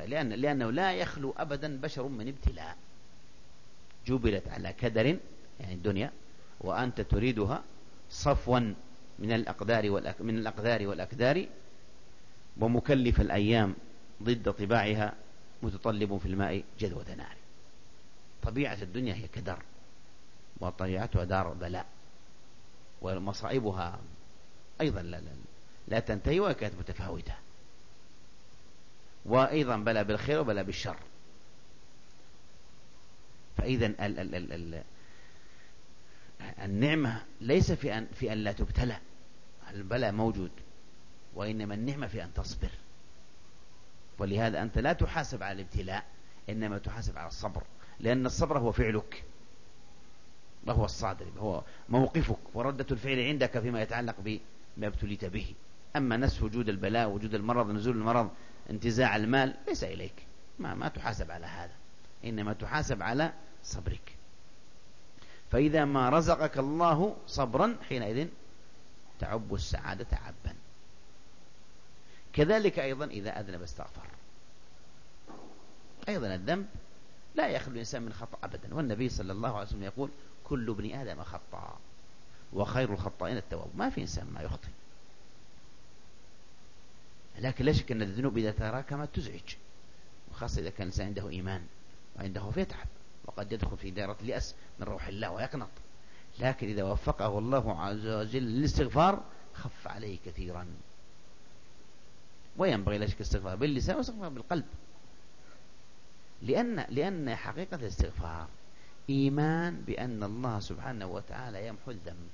لأنه لا يخلو أبدا بشر من ابتلاء. جبلت على كدر يعني الدنيا، وأنت تريدها صفوا من الأقدار والأكدار، ومكلف الأيام ضد طباعها، متطلب في الماء جذوة نار. طبيعة الدنيا هي كدر، وطبيعتها دار بلاء، ومصائبها أيضا لا تنتهي وكانت متفاوتة، وأيضا بلا بالخير وبلا بالشر. فإذا النعمة ليس في أن لا تبتلى، البلاء موجود، وإنما النعمة في أن تصبر. ولهذا أنت لا تحاسب على الابتلاء، إنما تحاسب على الصبر، لأن الصبر هو فعلك، وهو الصادر، هو موقفك وردة الفعل عندك فيما يتعلق بما ابتليت به. أما نسف وجود البلاء، وجود المرض، نزول المرض، انتزاع المال، ليس إليك، ما تحاسب على هذا، إنما تحاسب على صبرك. فإذا ما رزقك الله صبرا حينئذ تعب السعادة عبا. كذلك أيضا إذا أذنب استغفر. أيضا الذنب لا يخلو الإنسان من خطأ أبدا، والنبي صلى الله عليه وسلم يقول: كل ابن آدم خطاء وخير الخطائين التواب. ما في إنسان ما يخطئ، لكن لا شك أن الذنوب إذا تراكمت تزعج، وخاصة إذا كان الإنسان عنده إيمان وعنده خوف يتعب، وقد يدخل في دائرة اليأس من روح الله ويقنط. لكن إذا وفقه الله عز وجل للاستغفار خف عليه كثيرا. وينبغي لا شك الاستغفار باللسان والاستغفار بالقلب، لأن حقيقة الاستغفار إيمان بأن الله سبحانه وتعالى يمحو الذنب.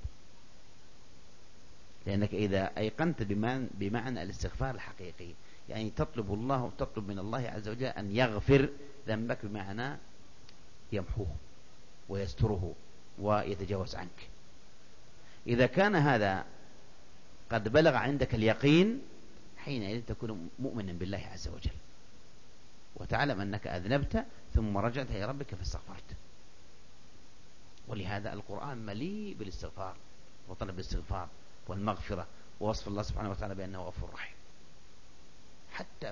لأنك إذا أيقنت بمعنى الاستغفار الحقيقي، يعني تطلب من الله عز وجل أن يغفر ذنبك، بمعنى يمحوه ويستره ويتجاوز عنك. إذا كان هذا قد بلغ عندك اليقين، حينئذ تكون مؤمنا بالله عز وجل، وتعلم أنك أذنبت ثم رجعت إلى ربك فاستغفرت. ولهذا القرآن مليء بالاستغفار وطلب الاستغفار والمغفرة، ووصف الله سبحانه وتعالى بأنه غفور رحيم. حتى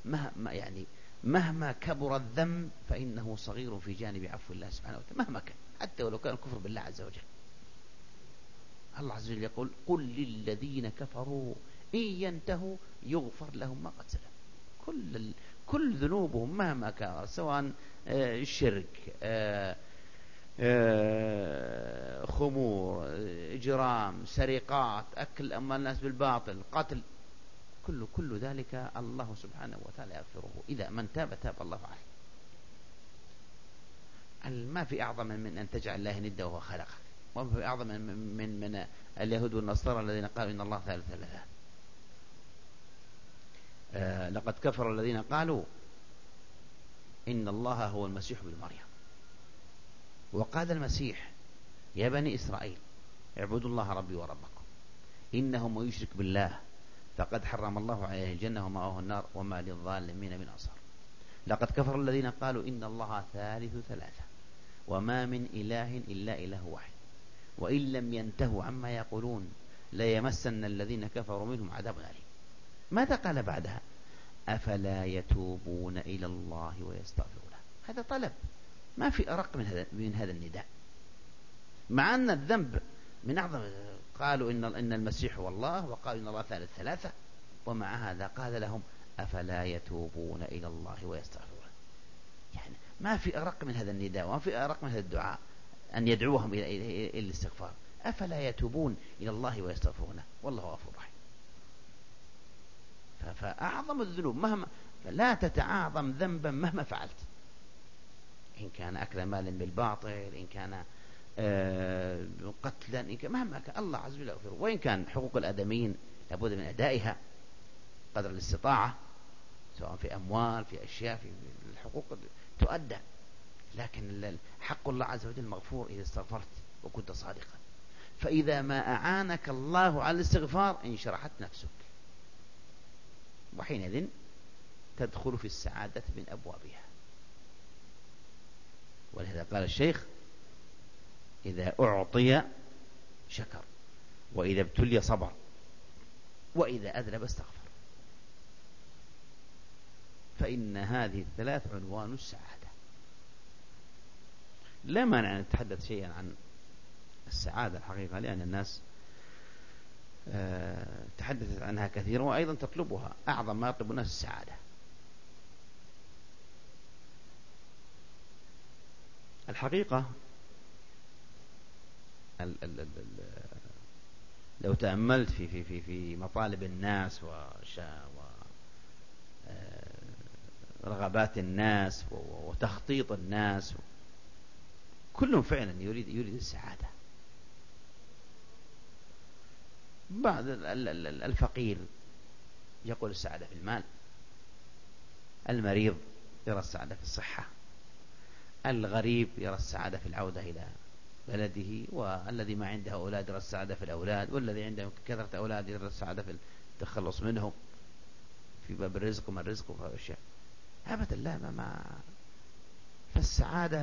مهما كبر الذنب فإنه صغير في جانب عفو الله سبحانه وتعالى، مهما كان، حتى ولو كان الكفر بالله عز وجل. الله عز وجل يقول: قل للذين كفروا إن ينتهوا يغفر لهم ما قد سلف. كل ذنوبهم مهما كان، سواء الشرك، خمور، إجرام، سرقات، أكل أموال الناس بالباطل، قتل، كل ذلك الله سبحانه وتعالى يغفره. إذا من تاب الله عليه. ما في أعظم من أن تجعل الله ندا وهو خلقك، وما في أعظم من اليهود والنصارى الذين قالوا إن الله ثالث ثلاثة. لقد كفر الذين قالوا إن الله هو المسيح ابن مريم. وقال المسيح: يا بني إسرائيل اعبدوا الله ربي وربكم، إنه من يشرك بالله فقد حرم الله عليه الجنة ومأواه النار وما للظالمين من أنصار. لقد كفر الذين قالوا إن الله ثالث ثلاثة وما من إله إلا إله واحد وإن لم ينتهوا عما يقولون ليمسن الذين كفروا منهم عذاب أليم. ماذا قال بعدها؟ أفلا يتوبون إلى الله ويستغفرونه. هذا طلب، ما في أرق من هذا النداء، مع أن الذنب من أعظم. قالوا إن المسيح هو الله، وقالوا إن الله ثالث ثلاثة، ومع هذا قال لهم: أفلا يتوبون إلى الله ويستغفرونه. يعني ما في أرق من هذا النداء، وما في أرق من هذا الدعاء، أن يدعوهم إلى الاستغفار. أفلا يتوبون إلى الله ويستغفرونه والله غفور رحيم. فأعظم الذنوب مهما لا تتعاظم ذنبا مهما فعلت، إن كان أكل مال بالباطل، إن كان قتلا، إن كان مهما كان، الله عز وجل يغفره. وإن كان حقوق الآدميين لابد من أدائها قدر الاستطاعة، سواء في أموال، في أشياء، في الحقوق تؤدى، لكن حق الله عز وجل مغفور إذا استغفرت وكنت صادقا. فإذا ما أعانك الله على الاستغفار انشرحت نفسك، وحينئذ تدخل في السعادة من أبوابها. ولهذا قال الشيخ: إذا أعطي شكر، وإذا ابتلي صبر، وإذا أذنب استغفر. فإن هذه الثلاث عنوان السعادة. لا مانع أن نتحدث شيئا عن السعادة الحقيقة، لأن الناس تحدثت عنها كثيرا وأيضا تطلبها. أعظم ما يطلب الناس السعادة. الحقيقة لو تأملت في مطالب الناس ورغبات الناس وتخطيط الناس، كلهم فعلا يريد السعادة. بعض الفقير يقول السعادة في المال، المريض يرى السعادة في الصحة، الغريب يرى السعادة في العودة إلى بلده، والذي ما عنده أولاد يرى السعادة في الأولاد، والذي عنده كثرة أولاد يرى السعادة في التخلص منهم في باب الرزق وما الرزق وفي الأشياء. أبدا لا، ما فالسعادة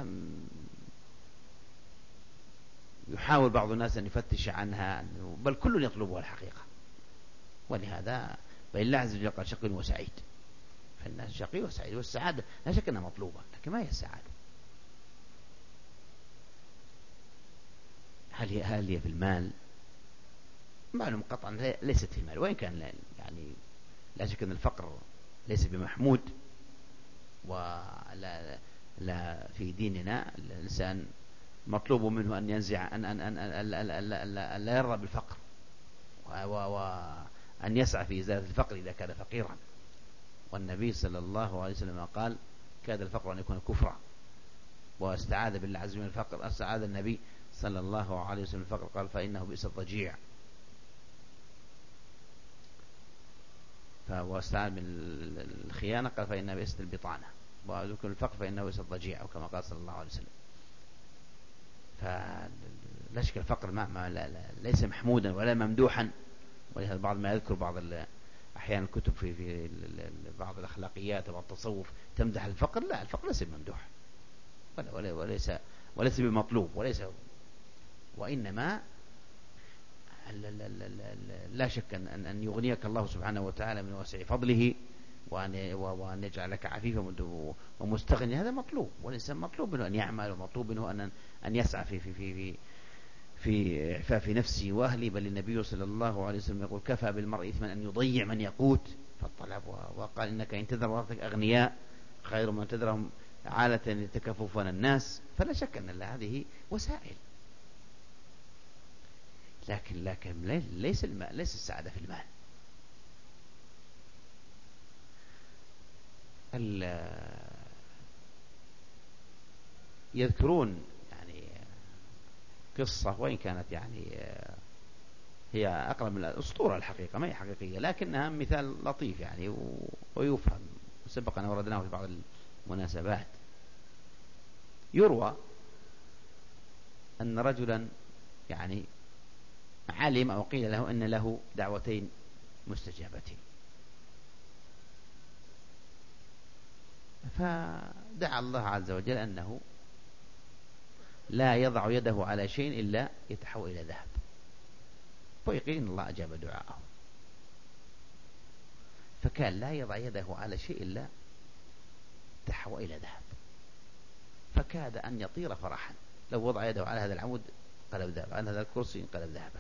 يحاول بعض الناس أن يفتش عنها، بل كل يطلبها الحقيقة. ولهذا بل الله عز وجل قال شقي وسعيد، فالناس شقي وسعيد، والسعادة لا شك أنها مطلوبة، لكن ما هي السعادة؟ هل هي في المال؟ معلوم قطعا ليست في المال، وإن كان يعني لا شك أن الفقر ليس بمحمود، ولا في ديننا الإنسان مطلوب منه أن ينزع أن لا يرضى بالفقر، وأن يسعى في إزالة الفقر إذا كان فقيرا. والنبي صلى الله عليه وسلم قال كاد الفقر أن يكون كفرا، واستعاذ بالله عز وجل من الفقر. استعاذ النبي صلى الله عليه وسلم الفقر، قال فإنه بئس الضجيع. واستعاذ من الخيانة، قال فإنها بئست البطانة. وذكر الفقر فإنه بئس الضجيع، أو كما قال صلى الله عليه وسلم. فلا شك الفقر ليس محمودا ولا ممدوحا. ولهذا بعض ما يذكر بعض أحيانا الكتب في بعض الأخلاقيات وبعض التصوف تمدح الفقر. لا، الفقر ليس بممدوح وليس بمطلوب، وإنما لا شك أن يغنيك الله سبحانه وتعالى من واسع فضله، وأن يجعلك عفيفا ومستغني. هذا مطلوب، والإنسان مطلوب منه أن يعمل، ومطلوب منه أن يسعى في إعفاف نفسه وأهله. بل النبي صلى الله عليه وسلم يقول كفى بالمرء إثما أن يضيع من يقوت فالطلب. وقال إنك إن تذر ورثتك أغنياء خير من تذرهم عالة يتكففون الناس. فلا شك أن هذه وسائل، لكن ليس السعادة في المال. يذكرون يعني قصة، وإن كانت يعني هي أقرب من الأسطورة الحقيقة، ما هي حقيقية، لكنها مثال لطيف يعني ويفهم، سبق أن وردناه في بعض المناسبات. يروى أن رجلا يعني علم أو قيل له أن له دعوتين مستجابتين، فدعا الله عز وجل أنه لا يضع يده على شيء إلا يتحول إلى ذهب، فيقين إن الله أجاب دعاءه. فكان لا يضع يده على شيء إلا تحول إلى ذهب، فكاد أن يطير فرحا. لو وضع يده على هذا العمود قلب ذهب، على هذا الكرسي قلب ذهبا،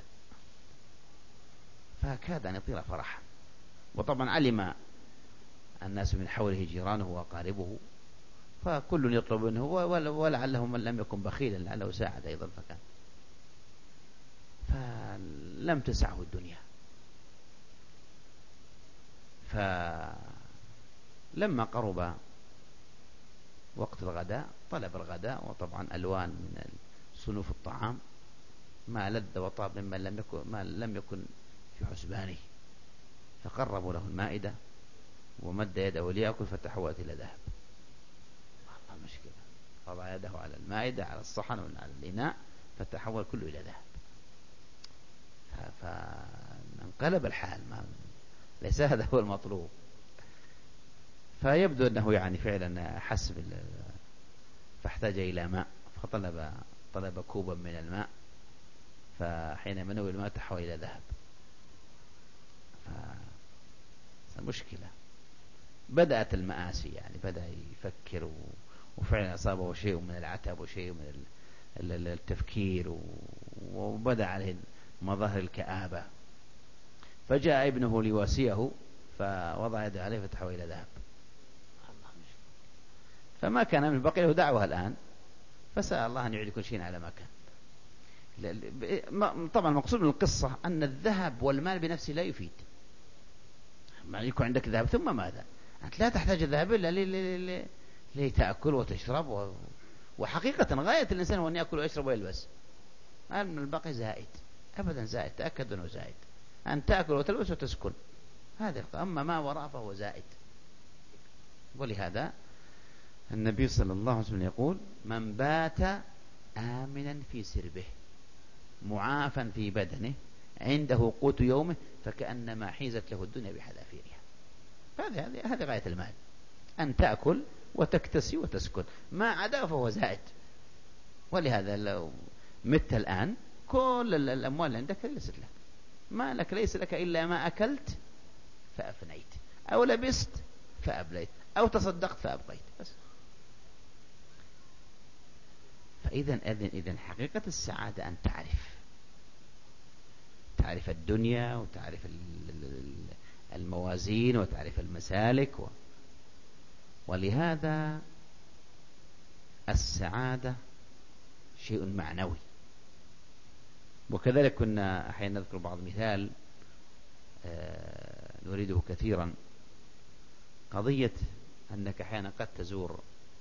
فكاد أن يطير فرحا. وطبعا علم الناس من حوله جيرانه وأقاربه، فكل يطلب منه، ولعله من لم يكن بخيلا لعله ساعد أيضا، فلم تسعه الدنيا. فلما قرب وقت الغداء طلب الغداء، وطبعا ألوان من صنوف الطعام ما لذ وطاب مما لم يكن في حسبانه. فقربوا له المائدة ومد يده ليأكل، فتحولت إلى ذهب. والله مشكلة، وضع يده على المائدة على الصحن وعلى الإناء فتحول كله إلى ذهب. فانقلب الحال، ليس هذا هو المطلوب. فيبدو أنه يعني فعلا حس فاحتاج إلى ماء، طلب كوبا من الماء، فحينما نوي الماء تحول إلى ذهب. فمشكلة. بدأت المآسي، يعني بدأ يفكر وفعلا أصابه شيء من العتب وشيء من التفكير، وبدأ عليه مظاهر الكآبة. فجاء ابنه ليواسيه فوضع يده عليه فتحول إلى ذهب. فما كان من بقي له دعوة الآن، فسأل الله أن يعيد كل شيء على ما كان. طبعا المقصود من القصة أن الذهب والمال بنفسه لا يفيد. ما يكون عندك ذهب ثم ماذا؟ أنت لا تحتاج الذهب إلا لتأكل وتشرب، وحقيقة غاية الإنسان هو أن يأكل ويشرب ويلبس. من الباقي زائد، أبدا زائد، تأكد أنه زائد. أن تأكل وتلبس وتسكن، هذا أما ما وراء فهو زائد. ولهذا النبي صلى الله عليه وسلم يقول: من بات آمنا في سربه معافا في بدنه عنده قوت يومه فكأنما حيزت له الدنيا بحذافيرها. هذه غاية المال، أن تأكل وتكتسي وتسكن، ما عدا فهو زائد. ولهذا لو مت الآن كل الأموال اللي عندك ليست لك، ما لك ليس لك إلا ما أكلت فأفنيت، أو لبست فأبليت، أو تصدقت فأبقيت بس. فإذن حقيقة السعادة أن تعرف الدنيا، وتعرف الموازين، وتعرف المسالك. ولهذا السعادة شيء معنوي. وكذلك كنا أحيانا نذكر بعض مثال نريده كثيرا، قضية أنك أحيانا قد تزور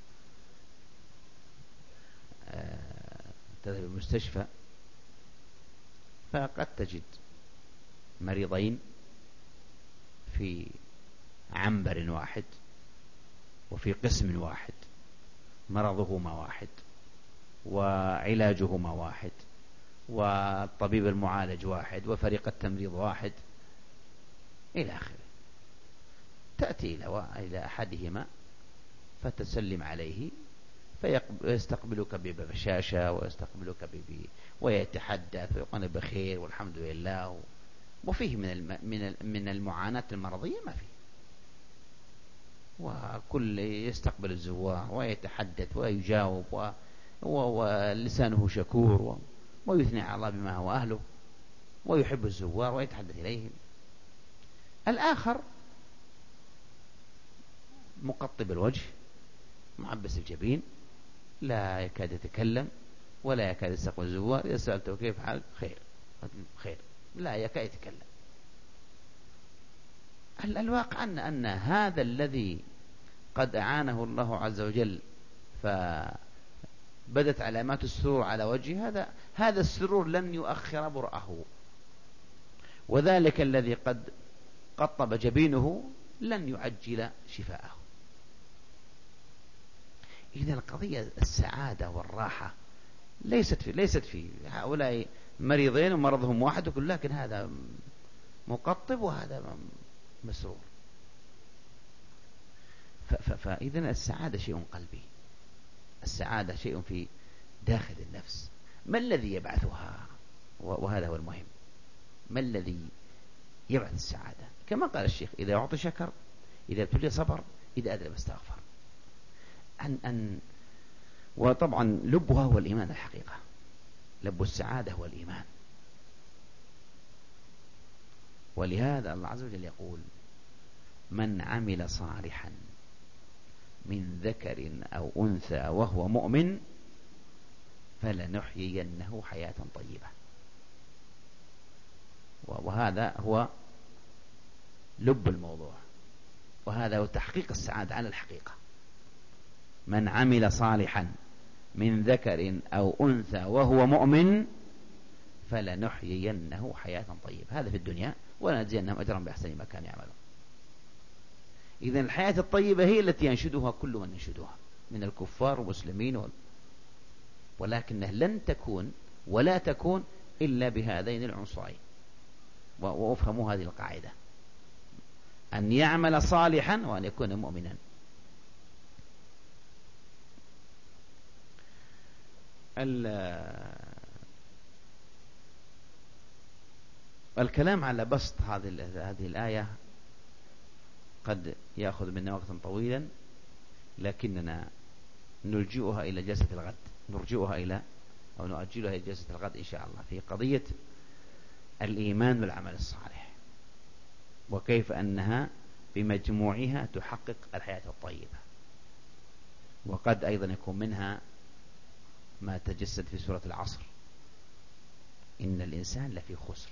تذهب المستشفى فقد تجد مريضين في عنبر واحد وفي قسم واحد، مرضهما واحد وعلاجهما واحد والطبيب المعالج واحد وفريق التمريض واحد إلى آخره. تأتي إلى أحدهما فتسلم عليه فيستقبلك ببشاشة ويستقبلك ويتحدث ويقول بخير والحمد لله، وفيه من المعاناة المرضية ما فيه، وكل يستقبل الزوار ويتحدث ويجاوب ولسانه شكور ويثني على الله بما هو أهله ويحب الزوار ويتحدث إليهم. الآخر مقطب الوجه معبس الجبين، لا يكاد يتكلم ولا يكاد يستقبل الزوار، إذا سألته كيف حالك؟ خير، لا يكاد يتكلم. الواقع أن هذا الذي قد أعانه الله عز وجل فبدت علامات السرور على وجهه، هذا السرور لن يؤخر برأه، وذلك الذي قد قطب جبينه لن يعجل شفاءه. إذا القضية السعادة والراحة ليست في هؤلاء مريضين ومرضهم واحد وكل، لكن هذا مقطب وهذا مسرور. فإذا السعادة شيء قلبي، السعادة شيء في داخل النفس. ما الذي يبعثها؟ وهذا هو المهم، ما الذي يبعث السعادة؟ كما قال الشيخ: إذا أعطي شكر، إذا ابتلي صبر، إذا أذنب استغفر. وطبعا لبها هو الإيمان. الحقيقة لب السعادة هو الإيمان. ولهذا الله عز وجل يقول: من عمل صالحا من ذكر أو أنثى وهو مؤمن فلنحيينه حياة طيبة. وهذا هو لب الموضوع، وهذا هو تحقيق السعادة على الحقيقة. من عمل صالحا من ذكر أو أنثى وهو مؤمن فلنحيينه حياة طيبة، هذا في الدنيا، ولنجزينهم أجرا بأحسن ما كانوا يعملون. إذن الحياة الطيبة هي التي ينشدها كل من ينشدها من الكفار والمسلمين ولكنها لن تكون ولا تكون إلا بهذين العنصرين. وافهموا هذه القاعدة: أن يعمل صالحا وأن يكون مؤمنا. الكلام على بسط هذه الآية قد يأخذ منا وقتا طويلا، لكننا نلجئها إلى جلسة الغد، نرجئها إلى أو نؤجلها إلى جلسة الغد إن شاء الله، في قضية الإيمان والعمل الصالح، وكيف أنها بمجموعها تحقق الحياة الطيبة. وقد أيضا يكون منها ما تجسد في سورة العصر: إن الإنسان لفي خسر.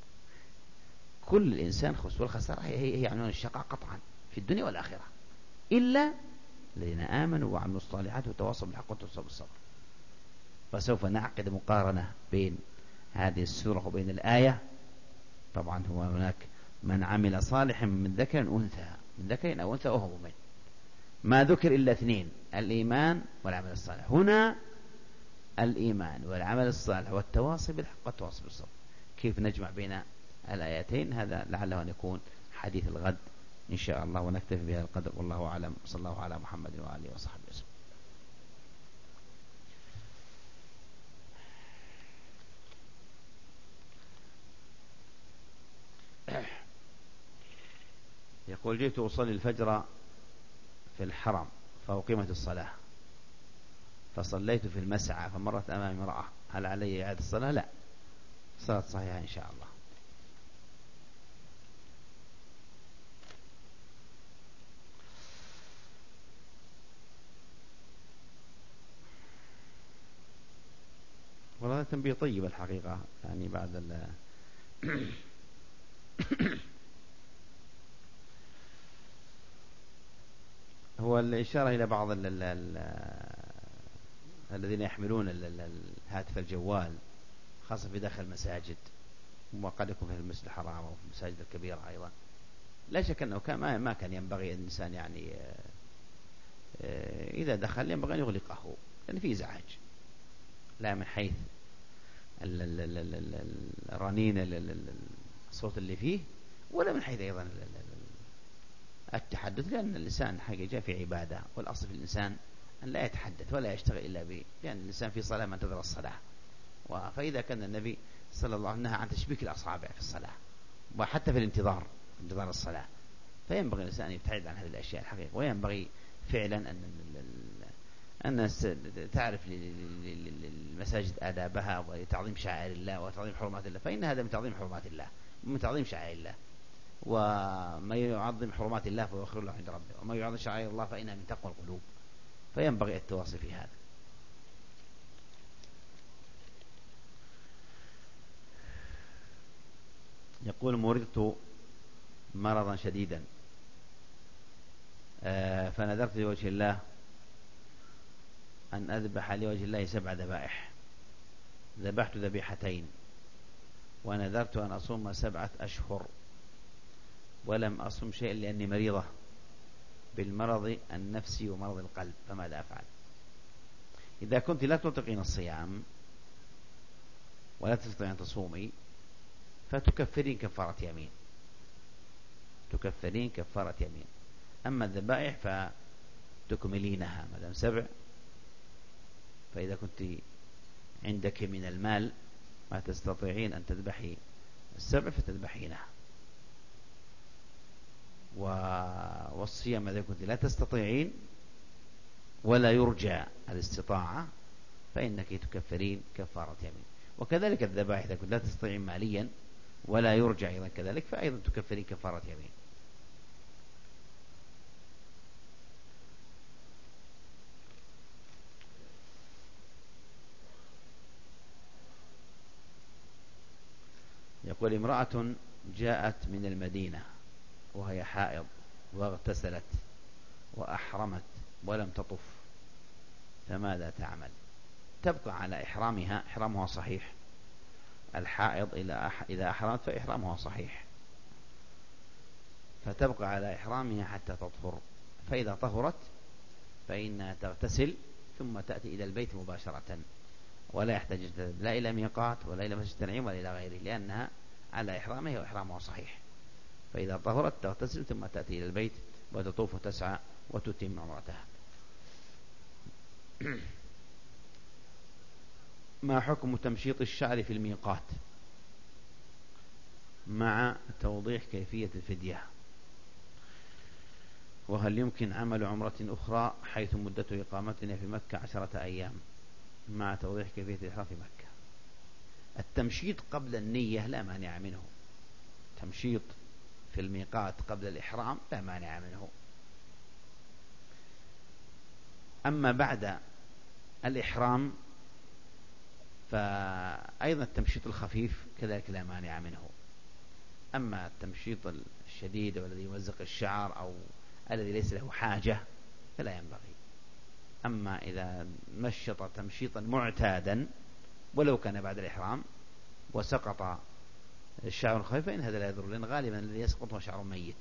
كل الإنسان خسر، والخسارة هي عنوان الشقاء قطعا في الدنيا والآخرة، إلا الذين آمنوا وعملوا الصالحات وتواصوا بالحق وتواصوا بالصبر. فسوف نعقد مقارنة بين هذه السورة وبين الآية. طبعا هو هناك من عمل صالحا من ذكر أو أنثى وهو مؤمن، ما ذكر إلا اثنين: الإيمان والعمل الصالح. هنا الإيمان والعمل الصالح والتواصي بالحق والتواصي بالصبر. كيف نجمع بين الآيتين؟ هذا لعله أن يكون حديث الغد إن شاء الله، ونكتفي بهذا القدر، والله أعلم. صلى الله على محمد وآله وصحبه وسلم. يقول: جئت أصلي الفجر في الحرم فأقيمت الصلاة، فصليت في المسعى فمرت أمامي امرأة، هل علي إعادة الصلاة؟ لا، صلاة صحيحة إن شاء الله. والله تنبيه طيب الحقيقة، يعني بعد هو الإشارة إلى بعض الذين يحملون الهاتف الجوال، خاصة في داخل المساجد، وقد يكون في المسجد الحرام أو في المساجد الكبيرة أيضا. لا شك أنه ما كان ينبغي الإنسان يعني إذا دخل ينبغي أن يغلقه، لأن فيه إزعاج، لا من حيث الرنين الصوت اللي فيه، ولا من حيث أيضا التحدث، لأن اللسان حاجة جاء في عبادة، والأصل في الإنسان أن لا يتحدث ولا يشتغل إلا به، لأن الإنسان في صلاة ما انتظر الصلاة. فإذا كان النبي صلى الله عليه وسلم نهى عن تشبيك الأصابع في الصلاة، وحتى في انتظار الصلاة، فينبغي الإنسان أن يبتعد عن هذه الأشياء الحقيقة. وينبغي فعلا أن الناس تعرف للمساجد آدابها وتعظيم شعائر الله وتعظيم حرمات الله، فإن هذا من تعظيم حرمات الله ومن تعظيم شعائر الله. وما يعظم حرمات الله فهو خير له عند ربه، وما يعظم شعائر الله فإنها من تقوى القلوب. فينبغي التواصي في هذا. يقول: مرضت مرضا شديدا فنذرت لوجه الله أن أذبح لوجه الله 7 ذبائح. ذبحت ذبيحتين، ونذرت أن أصوم 7 أشهر، ولم أصوم شيئا لأني مريضة بالمرض النفسي ومرض القلب، فماذا أفعل؟ إذا كنت لا تطيقين الصيام ولا تستطيعين أن تصومي، فتكفرين كفارة يمين، تكفرين كفارة يمين. أما الذبائح فتكملينها ما دام 7. فإذا كنت عندك من المال ما تستطيعين أن تذبحي 7 فتذبحينها. والصيام إذا كنت لا تستطيعين ولا يرجى الاستطاعة فإنك تكفرين كفارة يمين. وكذلك الذبائح إذا كنت لا تستطيعين ماليا ولا يرجى أيضا كذلك، فأيضا تكفرين كفارة يمين. يقول: امرأة جاءت من المدينة وهي حائض واغتسلت وأحرمت ولم تطف، فماذا تعمل؟ تبقى على إحرامها، إحرامها صحيح. الحائض إذا أحرمت فإحرامها صحيح، فتبقى على إحرامها حتى تطهر. فإذا طهرت فإنها تغتسل ثم تأتي إلى البيت مباشرة، ولا يحتاج لا إلى ميقات ولا إلى مسجد التنعيم ولا إلى غيره، لأنها على إحرامها وإحرامها صحيح. فإذا طهرت تغتسل ثم تأتي إلى البيت وتطوف وتسعى وتتم عمرتها. ما حكم تمشيط الشعر في الميقات مع توضيح كيفية الفدية؟ وهل يمكن عمل عمرة أخرى حيث مدة إقامتنا في مكة 10 أيام، مع توضيح كيفية الإحرام في مكة؟ التمشيط قبل النية لا مانع منه، تمشيط في الميقات قبل الإحرام لا مانع منه. أما بعد الإحرام فأيضا التمشيط الخفيف كذلك لا مانع منه. أما التمشيط الشديد والذي يمزق الشعر أو الذي ليس له حاجة فلا ينبغي. أما إذا مشط تمشيطا معتادا ولو كان بعد الإحرام وسقط الشعر الخفيف فإن هذا لا يضر، لأن غالبا الذي يسقط هو شعر ميت.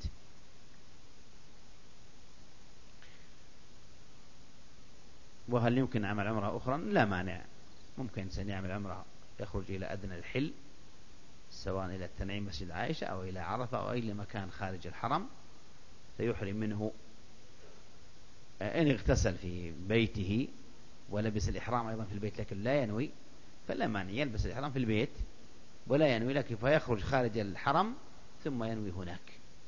وهل يمكن عمل عمرة أخرى؟ لا مانع، ممكن إنسان يعمل عمرة يخرج إلى أدنى الحل، سواء إلى التنعيم مسجد عائشة أو إلى عرفة أو أي مكان خارج الحرم، فيحرم منه إن اغتسل في بيته ولبس الإحرام أيضا في البيت لكن لا ينوي، فلا مانع يلبس الإحرام في البيت ولا ينوي، لكن فيخرج خارج الحرم ثم ينوي هناك.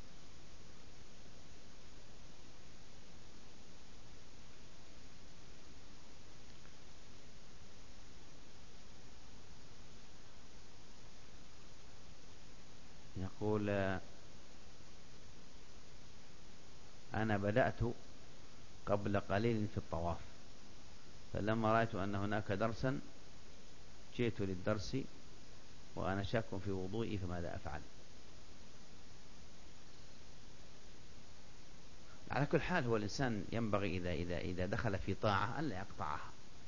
يقول أنا بدأت قبل قليل في الطواف، فلما رأيت أن هناك درسا جئت للدرس وأنا شاك في وضوئي، فماذا أفعل؟ على كل حال هو الإنسان ينبغي إذا دخل في طاعة أن لا يقطعها،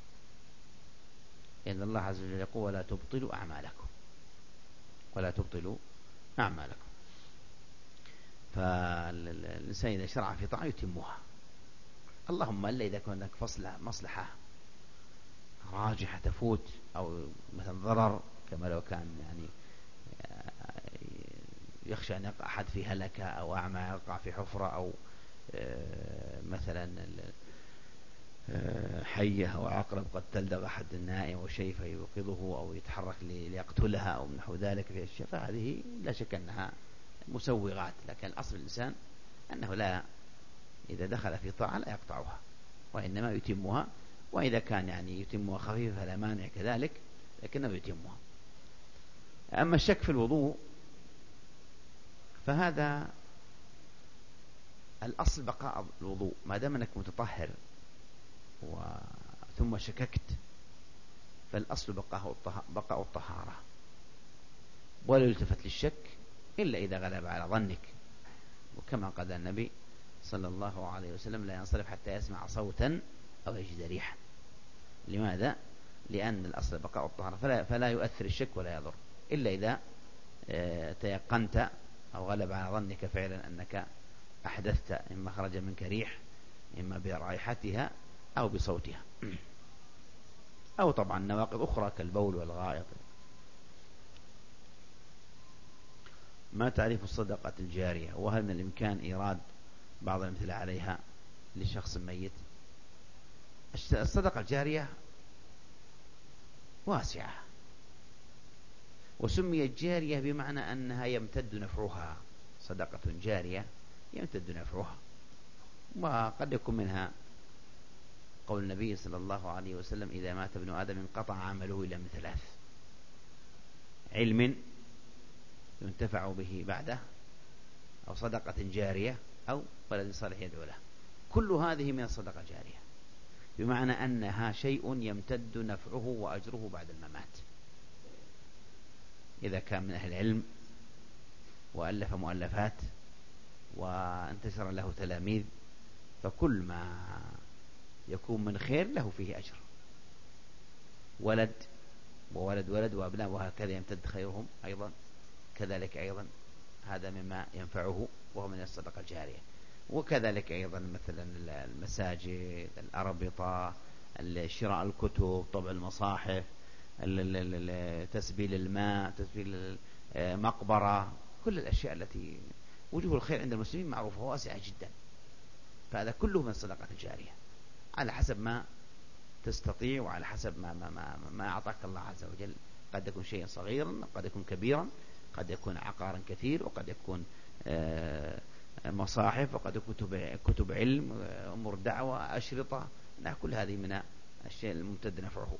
لأن الله عز وجل يقول ولا تبطلوا أعمالكم، ولا تبطلوا أعمالكم. فالإنسان إذا شرع في طاعة يتمها، اللهم إلا إذا كان هناك مصلحة راجحة تفوت أو مثلا ضرر، كما لو كان يعني يخشى أن يقع أحد في هلكة أو أعمى يقع في حفرة أو مثلا حية أو عقرب قد تلدغ أحد النائم أو شيء فيوقظه أو يتحرك ليقتلها أو نحو ذلك في الشيء، فهذه لا شك أنها مسوغات، لكن الأصل الإنسان أنه لا، إذا دخل في طاعة لا يقطعها وإنما يتمها، وإذا كان يعني يتمها خفيفة فلا مانع كذلك لكنه يتمها. أما الشك في الوضوء فهذا الأصل بقاء الوضوء، ما دام أنك متطهر ثم شككت فالأصل بقاء الطهارة، ولا يلتفت للشك إلا إذا غلب على ظنك، وكما قال النبي صلى الله عليه وسلم لا ينصرف حتى يسمع صوتا أو يجد ريحا. لماذا؟ لأن الأصل بقاء الطهارة، فلا يؤثر الشك ولا يضر إلا إذا تيقنت أو غلب على ظنك فعلا أنك أحدثت، إما خرج منك ريح إما برائحتها أو بصوتها، أو طبعا نواقض أخرى كالبول والغائط. ما تعريف الصدقة الجارية؟ وهل من الإمكان إيراد بعض الأمثلة عليها لشخص ميت؟ الصدقة الجارية واسعة، وسميت جارية بمعنى أنها يمتد نفعها، صدقة جارية يمتد نفعها. وقد يكون منها قول النبي صلى الله عليه وسلم إذا مات ابن آدم انقطع عمله إلا من 3: علم ينتفع به بعده، أو صدقة جارية، أو ولد صالح يدعو له. كل هذه من الصدقة الجارية، بمعنى أنها شيء يمتد نفعه وأجره بعد الممات. إذا كان من أهل العلم وألف مؤلفات وانتشر له تلاميذ، فكل ما يكون من خير له فيه أجر، ولد وولد ولد وأبناء، وهكذا يمتد خيرهم أيضا، كذلك أيضا هذا مما ينفعه وهو من الصدقة الجارية. وكذلك أيضا مثلا المساجد، الأربطة، شراء الكتب، طبع المصاحف، تسبيل الماء، تسبيل مقبرة، كل الأشياء التي وجوه الخير عند المسلمين معروفة واسعة جدا، فهذا كله من الصدقة الجارية على حسب ما تستطيع وعلى حسب ما أعطاك الله عز وجل. قد يكون شيئا صغيرا، قد يكون كبيرا، قد يكون عقارا كثير، وقد يكون مصاحف، وقد كتب علم، أمور دعوة، أشرطة، كل هذه من الشيء الممتد نفعه.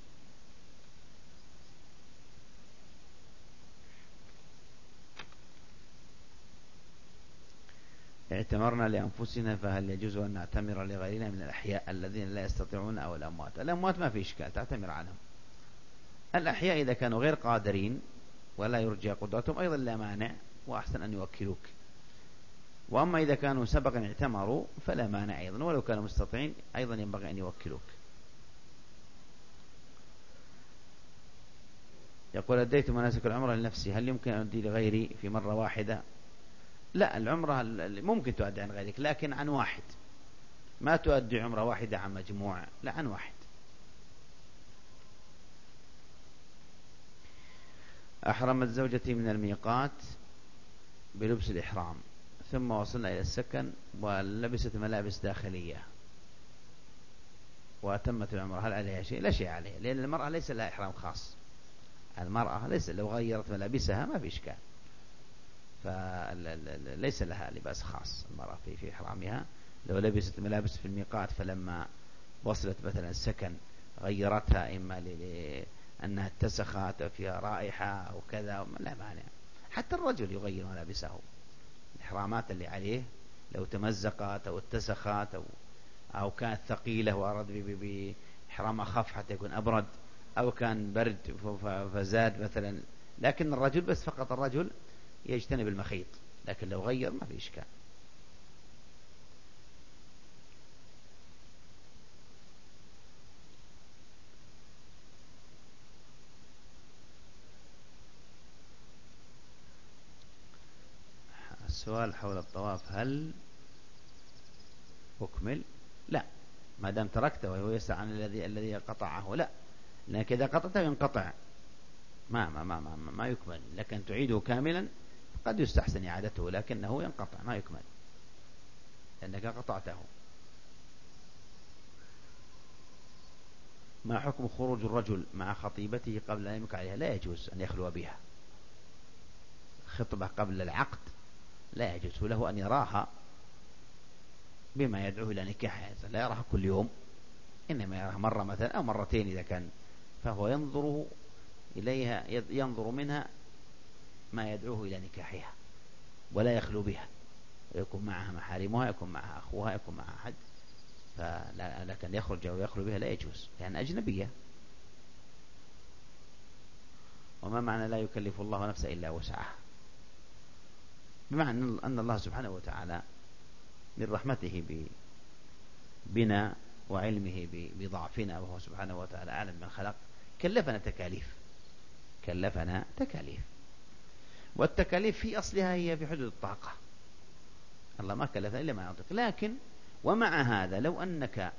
اعتمرنا لأنفسنا فهل يجوز أن نعتمر لغيرنا من الأحياء الذين لا يستطيعون أو الأموات؟ الأموات ما في إشكال، تعتمر عنهم. الأحياء إذا كانوا غير قادرين ولا يرجى قدرتهم أيضا لا مانع، وأحسن أن يوكلوك. وأما إذا كانوا سبقا اعتمروا فلا مانع أيضا، ولو كانوا مستطيعين أيضا ينبغي أن يوكلوك. يقول أديت مناسك العمرة لنفسي، هل يمكن أن أدي لغيري في مرة واحدة؟ لا، العمرة ممكن تؤدي عن غيرك، لكن عن واحد. ما تؤدي عمرة واحدة عن مجموعة، لا، عن واحد. أحرمت زوجتي من الميقات بلبس الإحرام، ثم وصلنا إلى السكن ولبست ملابس داخلية وأتمت العمرة، هل عليها شيء؟ لا شيء عليها، لأن المرأة ليس لها إحرام خاص. المرأة ليس، لو غيرت ملابسها ما في إشكال، فليس لها لباس خاص المرأة في إحرامها. لو لبست ملابس في الميقات فلما وصلت مثلا السكن غيرتها، إما لأنها اتسخت أو فيها رائحة أو كذا، لا مانع. حتى الرجل يغير ملابسه، الإحرامات اللي عليه لو تمزقت أو اتسخت أو كانت ثقيلة وأراد بإحرام أخف حتى يكون أبرد، أو كان برد فزاد مثلا. لكن الرجل بس، فقط الرجل يجتنب المخيط، لكن لو غير ما في إشكال. السؤال حول الطواف، هل أكمل؟ لا، ما دام تركته وهو يسعى عن الذي قطعه، لا، لأنك إذا قطعته ينقطع، ما يكمل. لكن تعيده كاملا قد يستحسن إعادته، لكنه ينقطع ما يكمل لأنك قطعته. ما حكم خروج الرجل مع خطيبته قبل أن يمك عليها؟ لا يجوز أن يخلو بها. خطبة قبل العقد لا يجوز له أن يراها بما يدعوه إلى نكاحها، لا يراها كل يوم، إنما يراها مرة مثلا أو مرتين إذا كان، فهو ينظر إليها، ينظر منها ما يدعوه إلى نكاحها، ولا يخلو بها، ويكون معها محارمها، يكون معها أخوها، يكون معها أحد. لكن يخرج أو يخلو بها لا يجوز، لأن أجنبية. وما معنى لا يكلف الله نفسا إلا وسعها؟ بمعنى أن الله سبحانه وتعالى من رحمته بنا وعلمه بضعفنا، وهو سبحانه وتعالى أعلم من خلق، كلفنا تكاليف. والتكاليف في أصلها هي في حدود الطاقة، الله ما كلفنا إلا ما ينطق. لكن ومع هذا لو أنك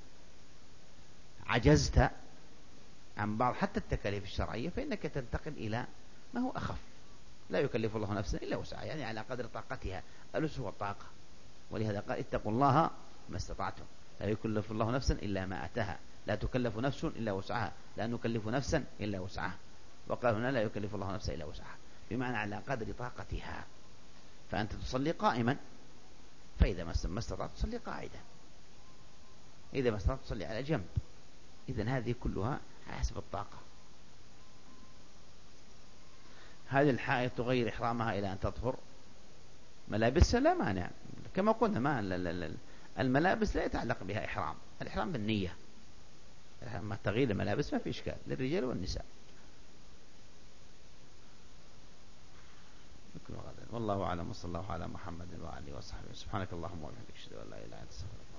عجزت عن بعض حتى التكاليف الشرعية فإنك تنتقل إلى ما هو أخف. لا يكلف الله نفسا إلا وسعها، يعني على قدر طاقتها، الوسع والطاقة. ولهذا قال اتقوا الله ما استطعتم، لا يكلف الله نفسا إلا ما أتاها، لا تكلف نفس إلا وسعها، لا نكلف نفسا إلا وسعها. وقال هنا لا يكلف الله نفسا إلا وسعها، بمعنى على قدر طاقتها. فأنت تصلي قائما، فإذا ما استطعت تصلي قاعدا، إذا ما استطعت تصلي على جنب. إذن هذه كلها حسب الطاقة. هذه الحائض تغير إحرامها إلى أن تطهر؟ ملابسها لا مانع، كما قلنا ما الملابس لا يتعلق بها إحرام، الإحرام بالنية. ما تغيير الملابس ما في إشكال للرجال والنساء. والله أعلم، وصلى الله على محمد وعلى آله وصحبه. سبحانك اللهم وبحمدك، أشهد أن لا إله إلا أنت، أستغفرك.